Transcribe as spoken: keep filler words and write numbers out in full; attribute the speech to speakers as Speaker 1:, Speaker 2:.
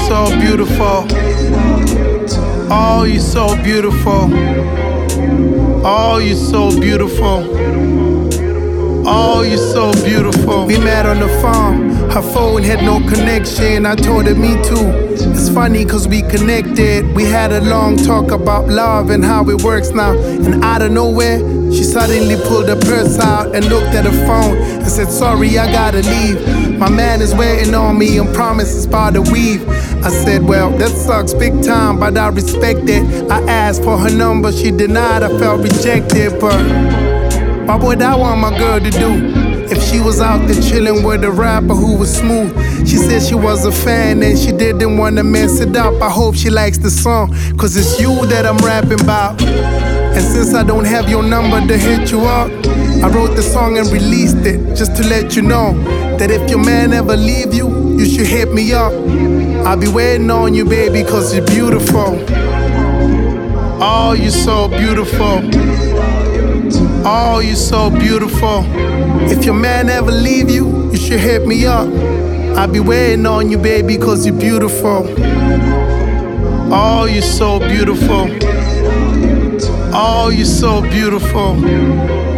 Speaker 1: so beautiful. Oh, you're so beautiful. Oh, you're so beautiful. Oh, you're so beautiful. We met on the farm. Her phone had no connection. I told her me too. It's funny cause we connected. We had a long talk about love and how it works now. And out of nowhere, she suddenly pulled her purse out and looked at her phone and said, sorry, I gotta leave. My man is waiting on me and promises by the weave. I said, well, that sucks big time, but I respect it. I asked for her number, she denied, I felt rejected. But what would I want my girl to do if she was out there chilling with a rapper who was smooth? She said she was a fan and she didn't wanna mess it up. I hope she likes the song, cause it's you that I'm rapping about. And since I don't have your number to hit you up, I wrote the song and released it just to let you know that if your man ever leave you, you should hit me up. I'll be waiting on you, baby, cause you're beautiful. Oh, you're so beautiful. Oh, you're so beautiful. If your man ever leave you, you should hit me up. I'll be waiting on you, baby, cause you're beautiful. Oh, you're so beautiful. Oh, you're so beautiful.